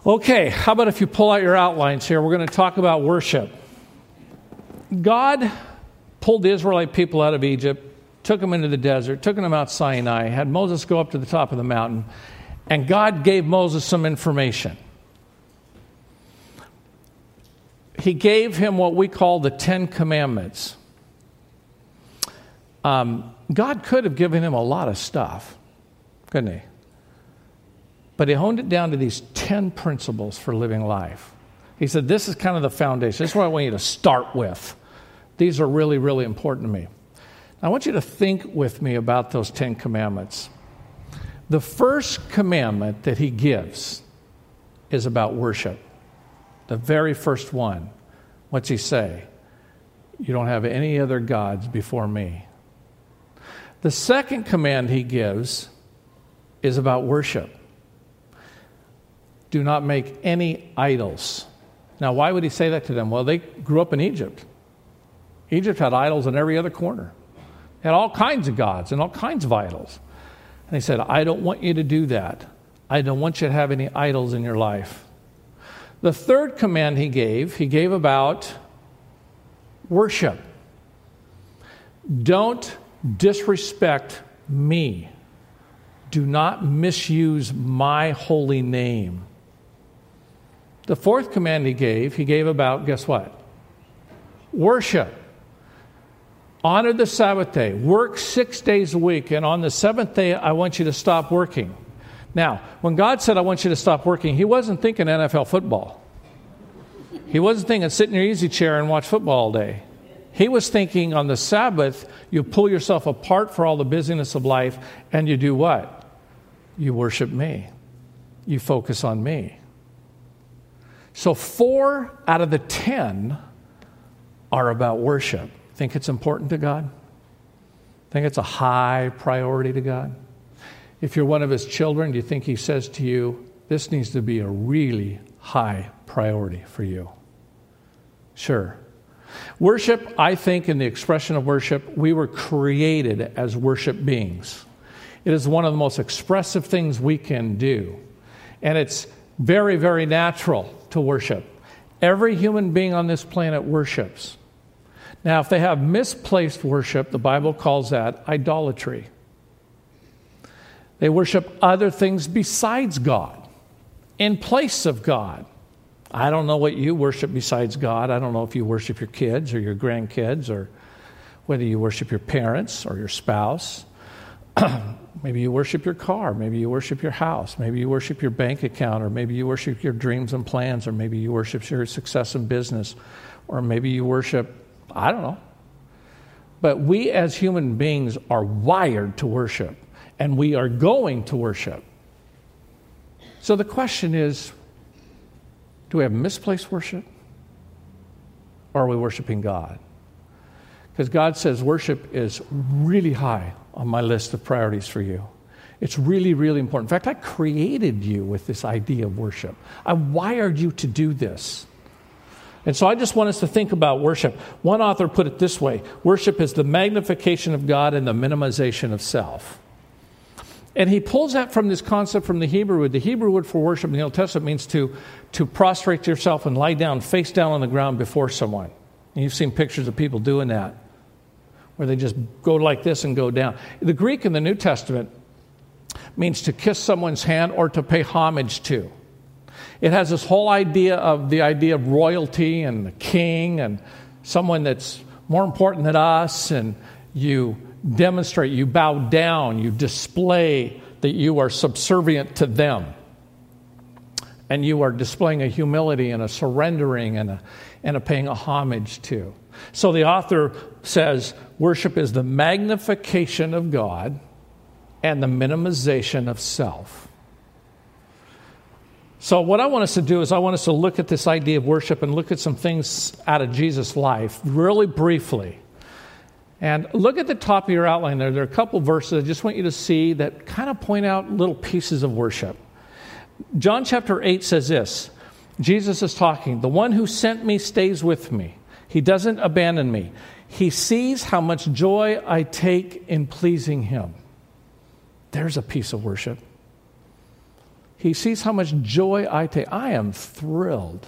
Okay, how about if you pull out your outlines here? We're going to talk about worship. God pulled the Israelite people out of Egypt, took them into the desert, took them to Mount Sinai, had Moses go up to the top of the mountain, and God gave Moses some information. He gave him what we call the 10 Commandments. God could have given him a lot of stuff, couldn't he? But he honed it down to these 10 principles for living life. He said, this is kind of the foundation. This is what I want you to start with. These are really, really important to me. I want you to think with me about those 10 commandments. The first commandment that he gives is about worship. The very first one. What's he say? You don't have any other gods before me. The second command he gives is about worship. Do not make any idols. Now, why would he say that to them? Well, they grew up in Egypt. Egypt had idols in every other corner. They had all kinds of gods and all kinds of idols. And he said, I don't want you to do that. I don't want you to have any idols in your life. The third command he gave about worship. Don't disrespect me. Do not misuse my holy name. The fourth command he gave about, guess what? Worship. Honor the Sabbath day. Work 6 days a week, and on the seventh day, I want you to stop working. Now, when God said, I want you to stop working, he wasn't thinking NFL football. He wasn't thinking sit in your easy chair and watch football all day. He was thinking on the Sabbath, you pull yourself apart for all the busyness of life, and you do what? You worship me. You focus on me. So 4 out of the 10 are about worship. Think it's important to God? Think it's a high priority to God? If you're one of his children, do you think he says to you, this needs to be a really high priority for you? Sure. Worship, I think, in the expression of worship, we were created as worship beings. It is one of the most expressive things we can do. And it's very, very natural to worship. Every human being on this planet worships. Now, if they have misplaced worship, the Bible calls that idolatry. They worship other things besides God, in place of God. I don't know what you worship besides God. I don't know if you worship your kids or your grandkids, or whether you worship your parents or your spouse. Maybe you worship your car. Maybe you worship your house. Maybe you worship your bank account, or maybe you worship your dreams and plans, or maybe you worship your success in business, or maybe you worship, I don't know. But we as human beings are wired to worship, and we are going to worship. So the question is, do we have misplaced worship? Or are we worshiping God? Because God says worship is really high on my list of priorities for you. It's really, really important. In fact, I created you with this idea of worship. I wired you to do this. And so I just want us to think about worship. One author put it this way: worship is the magnification of God and the minimization of self. And he pulls that from this concept from the Hebrew word. The Hebrew word for worship in the Old Testament means to prostrate yourself and lie down, face down on the ground before someone. And you've seen pictures of people doing that, where they just go like this and go down. The Greek in the New Testament means to kiss someone's hand or to pay homage to. It has this whole idea of royalty and the king and someone that's more important than us, and you demonstrate, you bow down, you display that you are subservient to them. And you are displaying a humility and a surrendering and a paying a homage to. So the author says worship is the magnification of God and the minimization of self. So what I want us to do is I want us to look at this idea of worship and look at some things out of Jesus' life really briefly. And look at the top of your outline there. There are a couple verses I just want you to see that kind of point out little pieces of worship. John chapter 8 says this. Jesus is talking. The one who sent me stays with me. He doesn't abandon me. He sees how much joy I take in pleasing him. There's a piece of worship. He sees how much joy I take. I am thrilled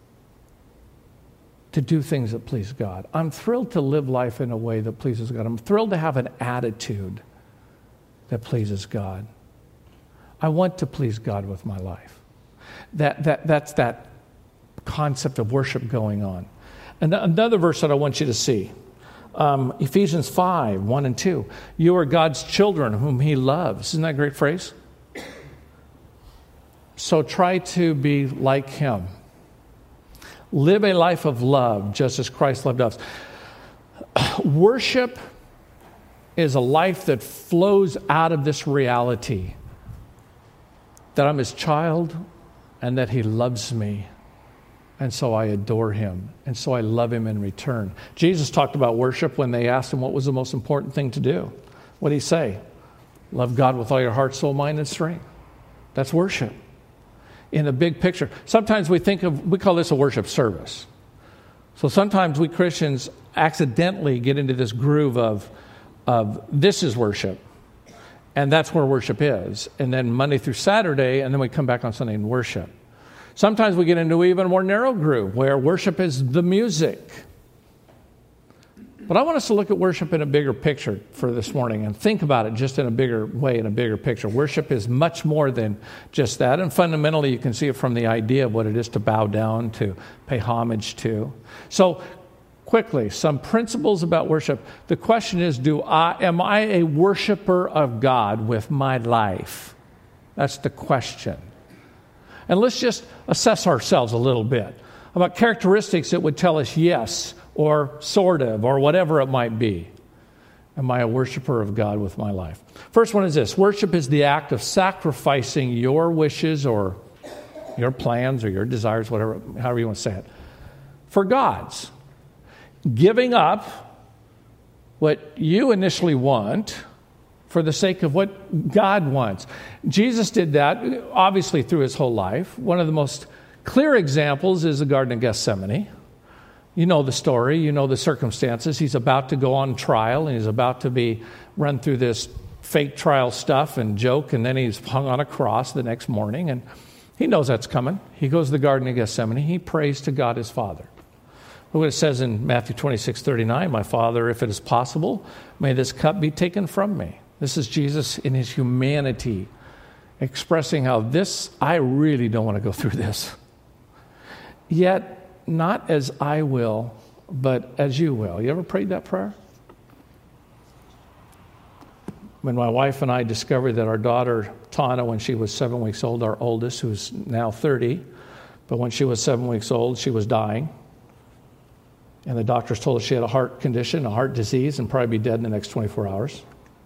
to do things that please God. I'm thrilled to live life in a way that pleases God. I'm thrilled to have an attitude that pleases God. I want to please God with my life. That's that concept of worship going on. And another verse that I want you to see, Ephesians 5, 1 and 2. You are God's children whom he loves. Isn't that a great phrase? So try to be like him. Live a life of love just as Christ loved us. Worship is a life that flows out of this reality that I'm his child and that he loves me. And so I adore him. And so I love him in return. Jesus talked about worship when they asked him what was the most important thing to do. What did he say? Love God with all your heart, soul, mind, and strength. That's worship. In a big picture. Sometimes we call this a worship service. So sometimes we Christians accidentally get into this groove of this is worship. And that's where worship is. And then Monday through Saturday, and then we come back on Sunday and worship. Sometimes we get into an even more narrow groove where worship is the music. But I want us to look at worship in a bigger picture for this morning and think about it just in a bigger way, in a bigger picture. Worship is much more than just that. And fundamentally, you can see it from the idea of what it is to bow down, to pay homage to. So quickly, some principles about worship. The question is, am I a worshiper of God with my life? That's the question. And let's just assess ourselves a little bit about characteristics that would tell us yes, or sort of, or whatever it might be. Am I a worshiper of God with my life? First one is this. Worship is the act of sacrificing your wishes or your plans or your desires, whatever, however you want to say it, for God's. Giving up what you initially want for the sake of what God wants. Jesus did that, obviously, through his whole life. One of the most clear examples is the Garden of Gethsemane. You know the story, you know the circumstances. He's about to go on trial, and he's about to be run through this fake trial stuff and joke, and then he's hung on a cross the next morning, and he knows that's coming. He goes to the Garden of Gethsemane. He prays to God his Father. Look what it says in Matthew 26:39, my Father, if it is possible, may this cup be taken from me. This is Jesus in his humanity expressing how I really don't want to go through this. Yet, not as I will, but as you will. You ever prayed that prayer? When my wife and I discovered that our daughter, Tana, when she was 7 weeks old, our oldest, who's now 30, but when she was 7 weeks old, she was dying. And the doctors told us she had a heart condition, a heart disease, and probably be dead in the next 24 hours.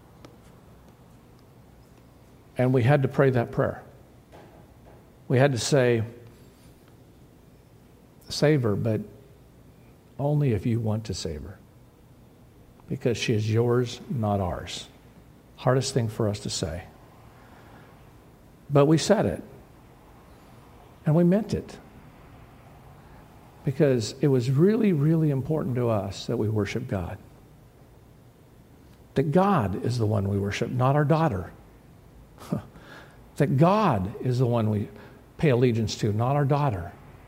And we had to pray that prayer. We had to say, save her, but only if you want to save her. Because she is yours, not ours. Hardest thing for us to say. But we said it. And we meant it. Because it was really, really important to us that we worship God. That God is the one we worship, not our daughter. That God is the one we pay allegiance to, not our daughter.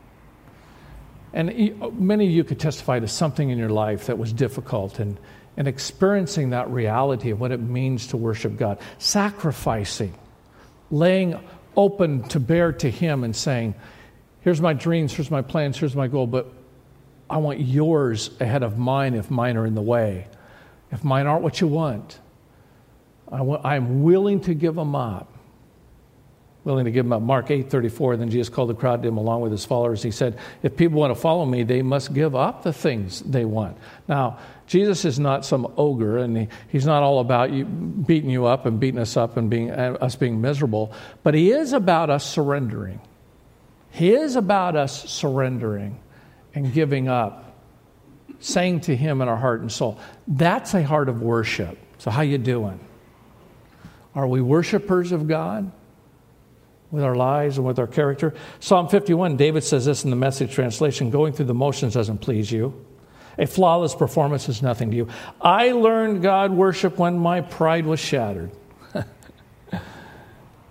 And many of you could testify to something in your life that was difficult and experiencing that reality of what it means to worship God. Sacrificing, laying open to bear to him and saying, here's my dreams, here's my plans, here's my goal, but I want yours ahead of mine if mine are in the way. If mine aren't what you want, I'm willing to give them up. Willing to give them up. Mark 8:34, then Jesus called the crowd to him along with his followers. He said, if people want to follow me, they must give up the things they want. Now, Jesus is not some ogre, and he's not all about you beating you up and beating us up and us being miserable, but he is about us surrendering. He is about us surrendering and giving up, saying to him in our heart and soul, that's a heart of worship. So how you doing? Are we worshipers of God? With our lives and with our character. Psalm 51, David says this in the Message translation, going through the motions doesn't please you. A flawless performance is nothing to you. I learned God worship when my pride was shattered.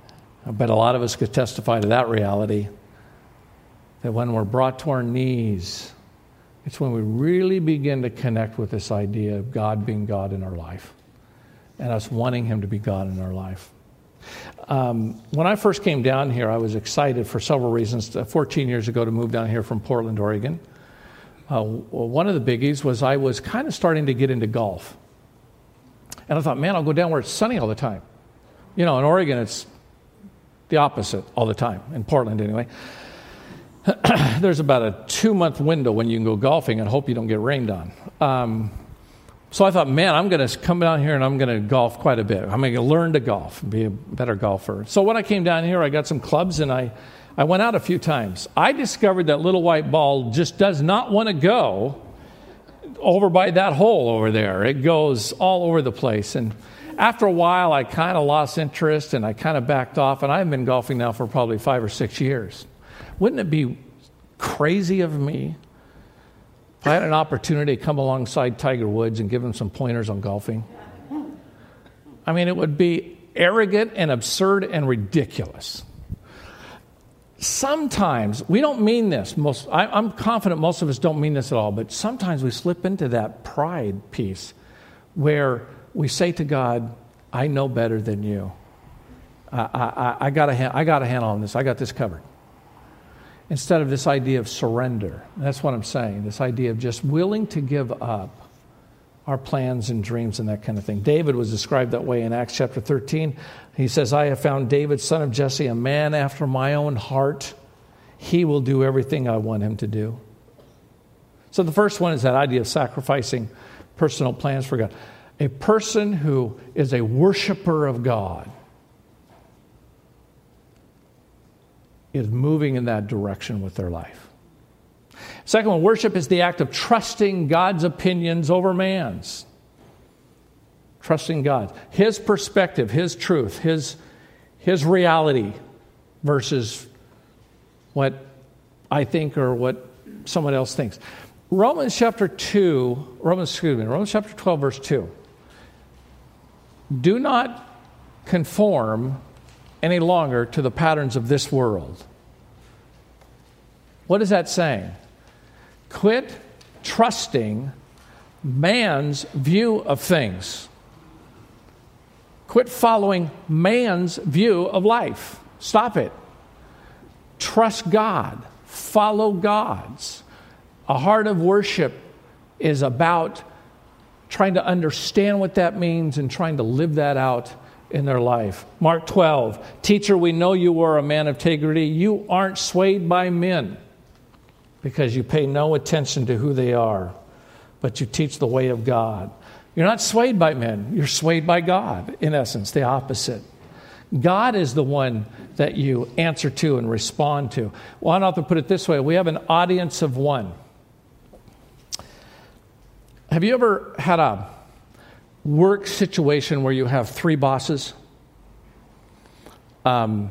I bet a lot of us could testify to that reality, that when we're brought to our knees, it's when we really begin to connect with this idea of God being God in our life and us wanting Him to be God in our life. When I first came down here, I was excited for several reasons. 14 years ago to move down here from Portland, Oregon. One of the biggies was I was kind of starting to get into golf. And I thought, man, I'll go down where it's sunny all the time. In Oregon, it's the opposite all the time, in Portland anyway. There's about a 2-month window when you can go golfing and hope you don't get rained on. So I thought, man, I'm going to come down here and I'm going to golf quite a bit. I'm going to learn to golf and be a better golfer. So when I came down here, I got some clubs and I went out a few times. I discovered that little white ball just does not want to go over by that hole over there. It goes all over the place. And after a while, I kind of lost interest and I kind of backed off. And I've been golfing now for probably 5 or 6 years. Wouldn't it be crazy of me if I had an opportunity to come alongside Tiger Woods and give him some pointers on golfing? I mean, it would be arrogant and absurd and ridiculous. Sometimes, we don't mean this. I'm confident most of us don't mean this at all, but sometimes we slip into that pride piece where we say to God, I know better than you. I got a handle on this. I got this covered. Instead of this idea of surrender. That's what I'm saying. This idea of just willing to give up our plans and dreams and that kind of thing. David was described that way in Acts chapter 13. He says, I have found David, son of Jesse, a man after my own heart. He will do everything I want him to do. So the first one is that idea of sacrificing personal plans for God. A person who is a worshiper of God is moving in that direction with their life. Second one, worship is the act of trusting God's opinions over man's. Trusting God. His perspective, His truth, His reality versus what I think or what someone else thinks. Romans chapter 12, verse 2. Do not conform any longer to the patterns of this world. What is that saying? Quit trusting man's view of things. Quit following man's view of life. Stop it. Trust God. Follow God's. A heart of worship is about trying to understand what that means and trying to live that out in their life. Mark 12, teacher, we know you are a man of integrity. You aren't swayed by men because you pay no attention to who they are, but you teach the way of God. You're not swayed by men. You're swayed by God, in essence, the opposite. God is the one that you answer to and respond to. One author put it this way, we have an audience of one. Have you ever had a work situation where you have 3 bosses? And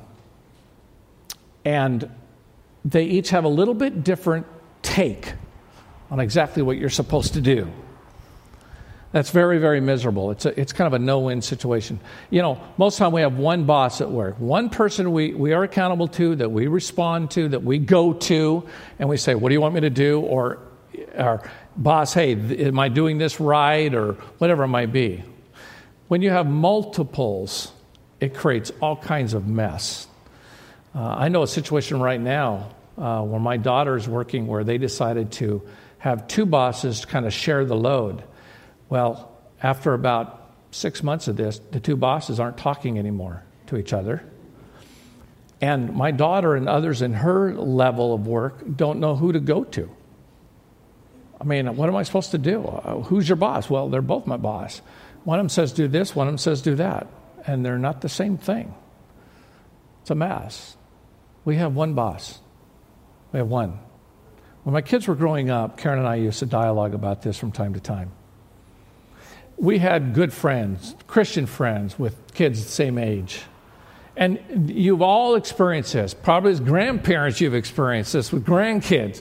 they each have a little bit different take on exactly what you're supposed to do. That's very, very miserable. It's kind of a no-win situation. Most of the time we have one boss at work. One person we are accountable to, that we respond to, that we go to, and we say, what do you want me to do? Or boss, hey, am I doing this right? Or whatever it might be. When you have multiples, it creates all kinds of mess. I know a situation right now where my daughter is working where they decided to have 2 bosses kind of share the load. Well, after about 6 months of this, the 2 bosses aren't talking anymore to each other. And my daughter and others in her level of work don't know who to go to. I mean, what am I supposed to do? Who's your boss? Well, they're both my boss. One of them says do this, one of them says do that. And they're not the same thing. It's a mess. We have one boss. We have one. When my kids were growing up, Karen and I used to dialogue about this from time to time. We had good friends, Christian friends with kids the same age. And you've all experienced this. Probably as grandparents you've experienced this with grandkids.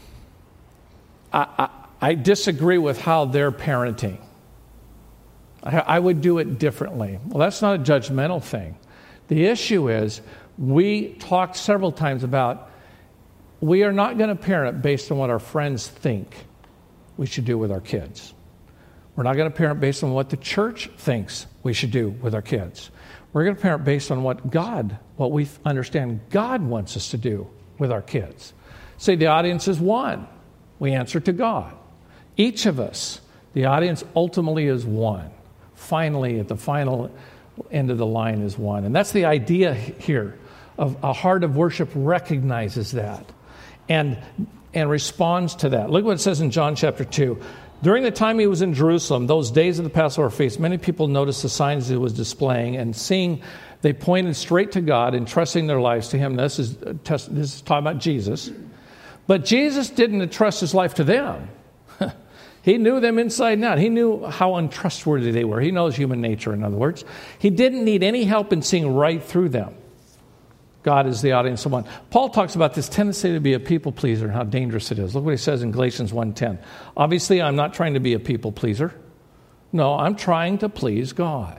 I disagree with how they're parenting. I would do it differently. Well, that's not a judgmental thing. The issue is We talked several times about we are not going to parent based on what our friends think we should do with our kids. We're not going to parent based on what the church thinks we should do with our kids. We're going to parent based on what we understand God wants us to do with our kids. Say the audience is one. We answer to God. Each of us, the audience ultimately is one. Finally, at the final end of the line is one. And that's the idea here of a heart of worship recognizes that and responds to that. Look what it says in John chapter 2. During the time he was in Jerusalem, those days of the Passover feast, many people noticed the signs he was displaying, and seeing, they pointed straight to God, entrusting their lives to him. This is talking about Jesus. But Jesus didn't entrust his life to them. He knew them inside and out. He knew how untrustworthy they were. He knows human nature, in other words. He didn't need any help in seeing right through them. God is the audience of one. Paul talks about this tendency to be a people pleaser and how dangerous it is. Look what he says in Galatians 1:10. Obviously, I'm not trying to be a people pleaser. No, I'm trying to please God.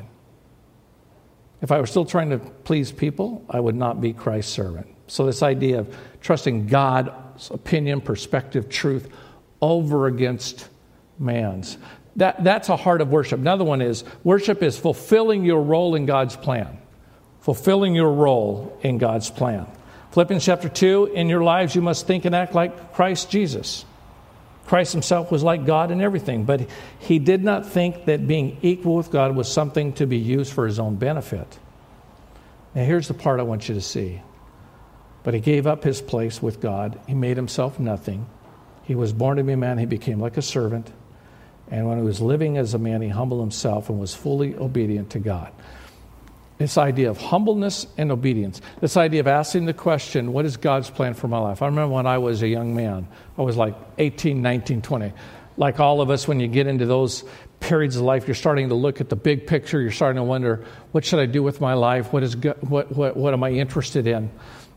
If I were still trying to please people, I would not be Christ's servant. So this idea of trusting God's opinion, perspective, truth over against man's. That's a heart of worship. Another one is, worship is fulfilling your role in God's plan. Fulfilling your role in God's plan. Philippians chapter 2, in your lives you must think and act like Christ Jesus. Christ himself was like God in everything, but he did not think that being equal with God was something to be used for his own benefit. Now here's the part I want you to see. But he gave up his place with God. He made himself nothing. He was born to be a man. He became like a servant. And when he was living as a man, he humbled himself and was fully obedient to God. This idea of humbleness and obedience. This idea of asking the question, what is God's plan for my life? I remember when I was a young man, I was like 18, 19, 20. Like all of us, when you get into those periods of life, you're starting to look at the big picture. You're starting to wonder, what should I do with my life? What am I interested in?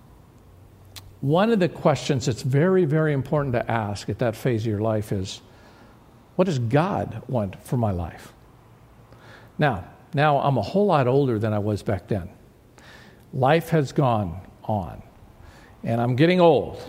One of the questions that's very, very important to ask at that phase of your life is, what does God want for my life? Now I'm a whole lot older than I was back then. Life has gone on, and I'm getting old.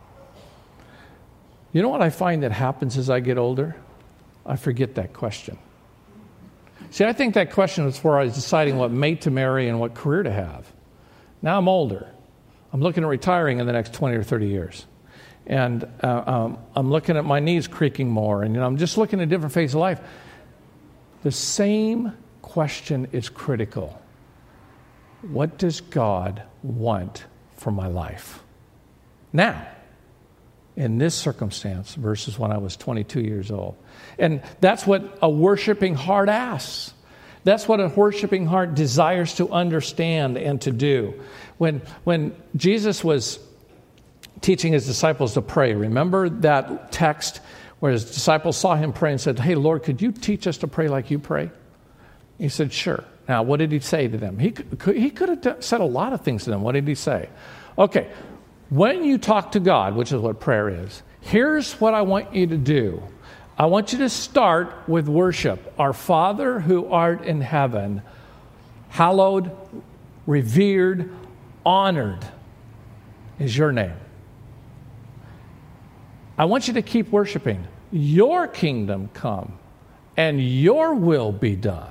You know what I find that happens as I get older? I forget that question. See, I think that question was where I was deciding what mate to marry and what career to have. Now I'm older. I'm looking at retiring in the next 20 or 30 years. And I'm looking at my knees creaking more, and I'm just looking at a different phase of life. The same question is critical. What does God want for my life now, in this circumstance, versus when I was 22 years old? And that's what a worshiping heart asks. That's what a worshiping heart desires to understand and to do. When Jesus was teaching his disciples to pray, remember that text where his disciples saw him pray and said, "Hey, Lord, could you teach us to pray like you pray?" He said, "Sure." Now, what did he say to them? He could have said a lot of things to them. What did he say? Okay, when you talk to God, which is what prayer is, here's what I want you to do. I want you to start with worship. Our Father who art in heaven, hallowed, revered, honored is your name. I want you to keep worshiping. Your kingdom come and your will be done.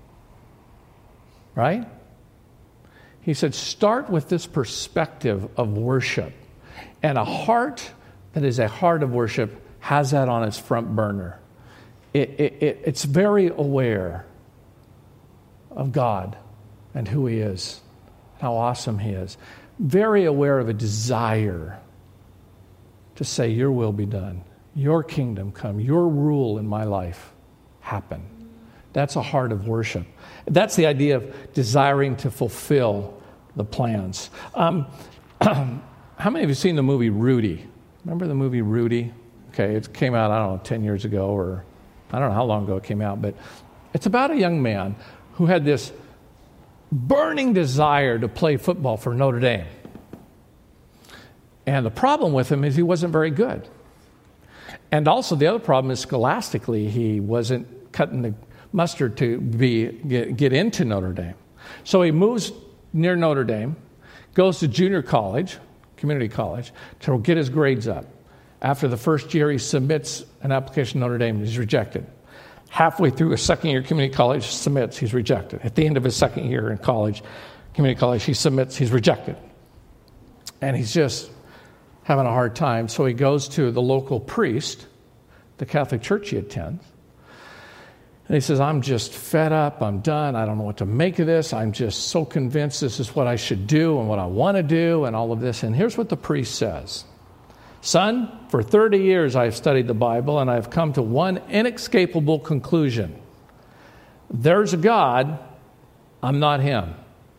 Right? He said, start with this perspective of worship. And a heart that is a heart of worship has that on its front burner. It's very aware of God and who he is, how awesome he is. Very aware of a desire to say, your will be done, your kingdom come, your rule in my life happen. That's a heart of worship. That's the idea of desiring to fulfill the plans. How many of you have seen the movie Rudy? Remember the movie Rudy? Okay, it came out, 10 years ago, or I don't know how long ago it came out, but it's about a young man who had this burning desire to play football for Notre Dame. And the problem with him is he wasn't very good. And also the other problem is scholastically, he wasn't cutting the mustard to get into Notre Dame. So he moves near Notre Dame, goes to junior college, community college, to get his grades up. After the first year, he submits an application to Notre Dame, and he's rejected. Halfway through his second year community college, submits, he's rejected. At the end of his second year in college, community college, he submits, he's rejected. And he's just having a hard time. So he goes to the local priest, the Catholic church he attends, and he says, I'm just fed up, I'm done, I don't know what to make of this, I'm just so convinced this is what I should do and what I want to do and all of this. And here's what the priest says. Son, for 30 years I've studied the Bible and I've come to one inescapable conclusion. There's a God, I'm not him.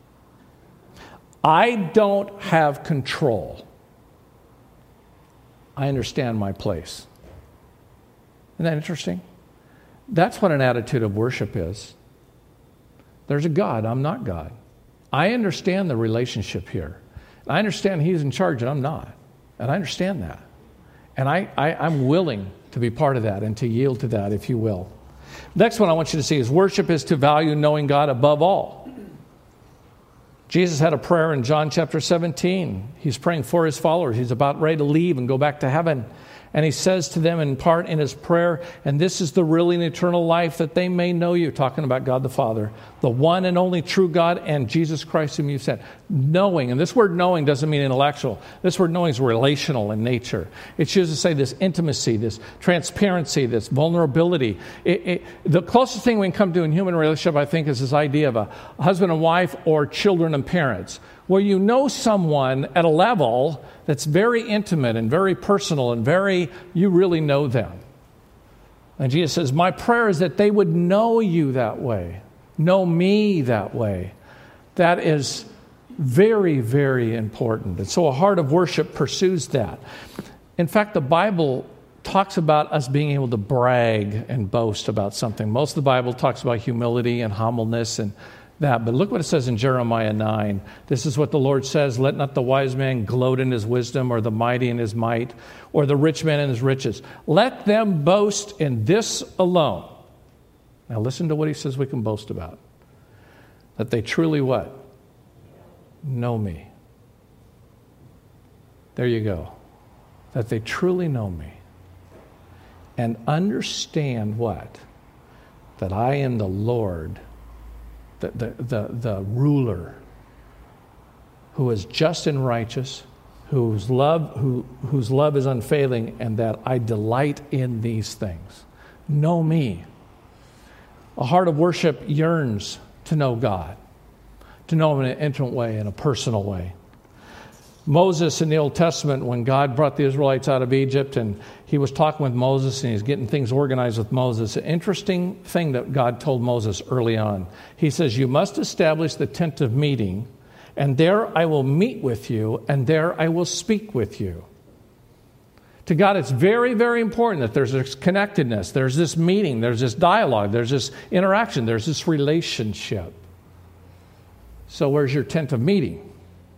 I don't have control. I understand my place. Isn't that interesting? That's what an attitude of worship is. There's a God, I'm not God. I understand the relationship here. I understand he's in charge and I'm not. And I understand that. And I'm willing to be part of that and to yield to that, if you will. Next one I want you to see is worship is to value knowing God above all. Jesus had a prayer in John chapter 17. He's praying for his followers. He's about ready to leave and go back to heaven. And he says to them in part in his prayer, and this is the really and eternal life, that they may know you, talking about God the Father, the one and only true God, and Jesus Christ whom you sent. Knowing, and this word knowing doesn't mean intellectual. This word knowing is relational in nature. It's used to say this intimacy, this transparency, this vulnerability. The closest thing we can come to in human relationship, I think, is this idea of a husband and wife or children and parents, where you know someone at a level that's very intimate and very personal and you really know them. And Jesus says, my prayer is that they would know you that way, know me that way. That is very, very important. And so a heart of worship pursues that. In fact, the Bible talks about us being able to brag and boast about something. Most of the Bible talks about humility and humbleness and that. But look what it says in Jeremiah 9. This is what the Lord says, let not the wise man gloat in his wisdom, or the mighty in his might, or the rich man in his riches. Let them boast in this alone. Now listen to what he says we can boast about. That they truly what? Know me. There you go. That they truly know me. And understand what? That I am the Lord, the ruler, who is just and righteous, whose love is unfailing, and that I delight in these things. Know me. A heart of worship yearns to know God, to know him in an intimate way, in a personal way. Moses in the Old Testament, when God brought the Israelites out of Egypt and he was talking with Moses and he's getting things organized with Moses, an interesting thing that God told Moses early on. He says, you must establish the tent of meeting, and there I will meet with you, and there I will speak with you. To God, it's very, very important that there's this connectedness, there's this meeting, there's this dialogue, there's this interaction, there's this relationship. So where's your tent of meeting?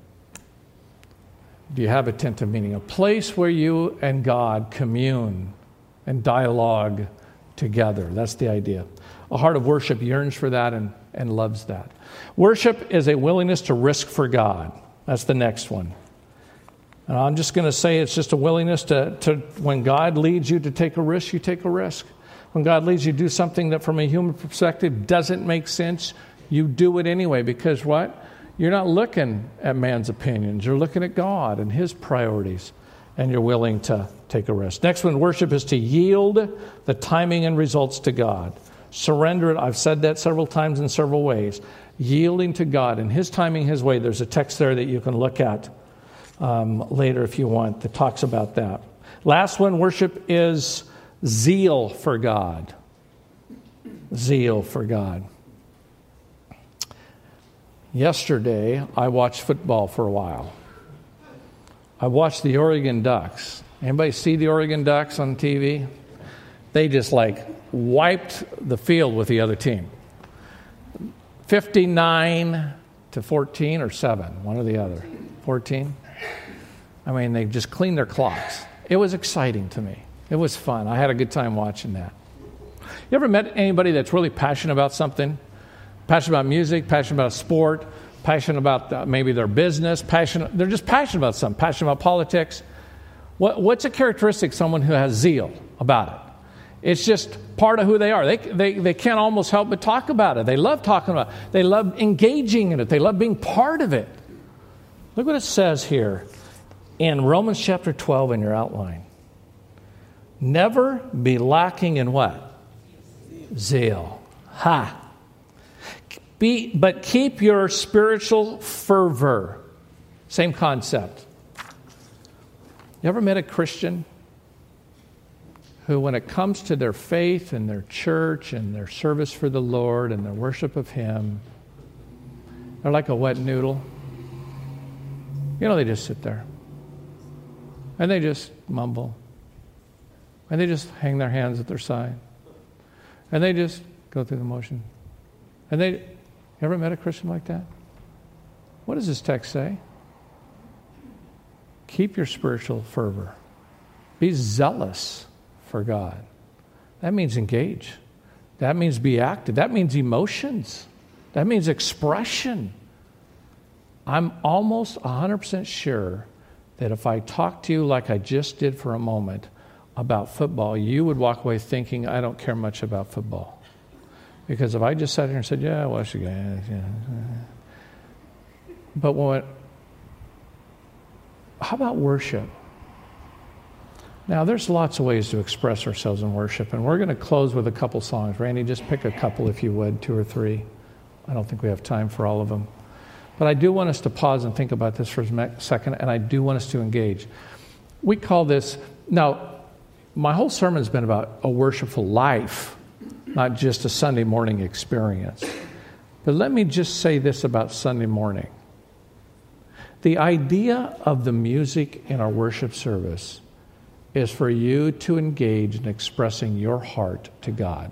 Do you have a tent of meeting? A place where you and God commune and dialogue together. That's the idea. A heart of worship yearns for that and loves that. Worship is a willingness to risk for God. That's the next one. And I'm just going to say it's just a willingness to when God leads you to take a risk, you take a risk. When God leads you to do something that from a human perspective doesn't make sense, you do it anyway. Because what? You're not looking at man's opinions. You're looking at God and his priorities, and you're willing to take a risk. Next one, worship is to yield the timing and results to God. Surrender it. I've said that several times in several ways. Yielding to God in his timing, his way. There's a text there that you can look at later if you want that talks about that. Last one, worship is zeal for God. Zeal for God. Yesterday, I watched football for a while. I watched the Oregon Ducks. Anybody see the Oregon Ducks on TV? They just wiped the field with the other team. 59-14 or 7, one or the other. 14. I mean, they just cleaned their clocks. It was exciting to me. It was fun. I had a good time watching that. You ever met anybody that's really passionate about something? Passionate about music, passionate about sport, passionate about maybe their business, they're just passionate about something, passionate about politics. What's a characteristic of someone who has zeal about it? It's just part of who they are. They can't almost help but talk about it. They love talking about it. They love engaging in it. They love being part of it. Look what it says here in Romans chapter 12 in your outline. Never be lacking in what? Zeal. Ha! But keep your spiritual fervor. Same concept. You ever met a Christian who, when it comes to their faith and their church and their service for the Lord and their worship of Him, they're like a wet noodle? You know, they just sit there. And they just mumble. And they just hang their hands at their side. And they just go through the motion. And you ever met a Christian like that? What does this text say? Keep your spiritual fervor. Be zealous for God. That means engage. That means be active. That means emotions. That means expression. I'm almost 100% sure that if I talked to you like I just did for a moment about football, you would walk away thinking, I don't care much about football. Because if I just sat here and said, yeah, well, she guys, yeah. But how about worship? Now, there's lots of ways to express ourselves in worship, and we're going to close with a couple songs. Randy, just pick a couple if you would, 2 or 3. I don't think we have time for all of them. But I do want us to pause and think about this for a second, and I do want us to engage. We call this, now, my whole sermon has been about a worshipful life, not just a Sunday morning experience. But let me just say this about Sunday morning. The idea of the music in our worship service is for you to engage in expressing your heart to God.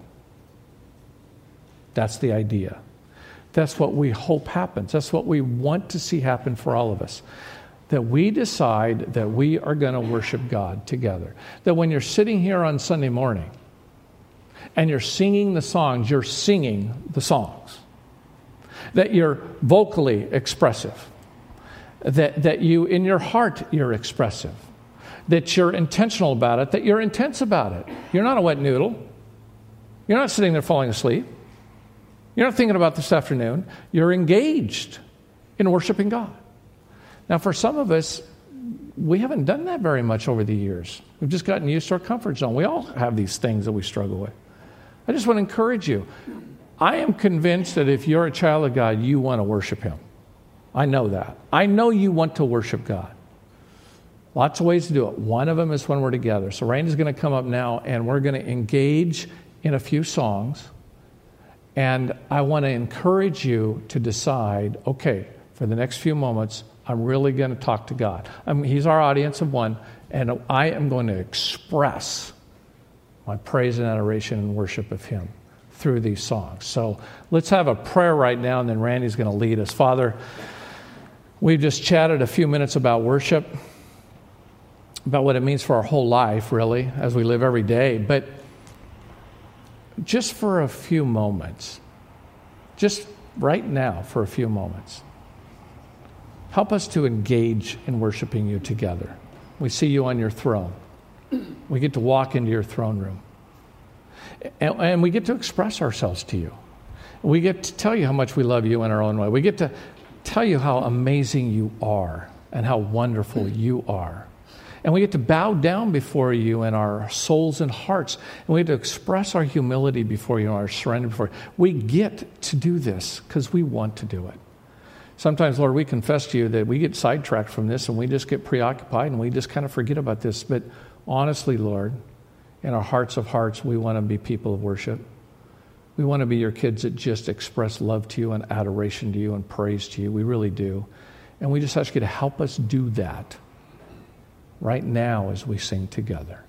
That's the idea. That's what we hope happens. That's what we want to see happen for all of us. That we decide that we are going to worship God together. That when you're sitting here on Sunday morning and you're singing the songs, you're singing the songs. That you're vocally expressive. That you, in your heart, you're expressive. That you're intentional about it, that you're intense about it. You're not a wet noodle. You're not sitting there falling asleep. You're not thinking about this afternoon. You're engaged in worshiping God. Now, for some of us, we haven't done that very much over the years. We've just gotten used to our comfort zone. We all have these things that we struggle with. I just want to encourage you. I am convinced that if you're a child of God, you want to worship Him. I know that. I know you want to worship God. Lots of ways to do it. One of them is when we're together. So Randy's going to come up now, and we're going to engage in a few songs. And I want to encourage you to decide, okay, for the next few moments, I'm really going to talk to God. He's our audience of one, and I am going to express my praise and adoration and worship of Him through these songs. So let's have a prayer right now, and then Randy's going to lead us. Father, we've just chatted a few minutes about worship, about what it means for our whole life, really, as we live every day. But just for a few moments, just right now for a few moments, help us to engage in worshiping you together. We see you on your throne. We get to walk into your throne room. And we get to express ourselves to you. We get to tell you how much we love you in our own way. We get to tell you how amazing you are and how wonderful you are. And we get to bow down before you in our souls and hearts. And we get to express our humility before you and our surrender before you. We get to do this because we want to do it. Sometimes, Lord, we confess to you that we get sidetracked from this and we just get preoccupied and we just kind of forget about this. But honestly, Lord, in our hearts of hearts, we want to be people of worship. We want to be your kids that just express love to you and adoration to you and praise to you. We really do. And we just ask you to help us do that right now as we sing together.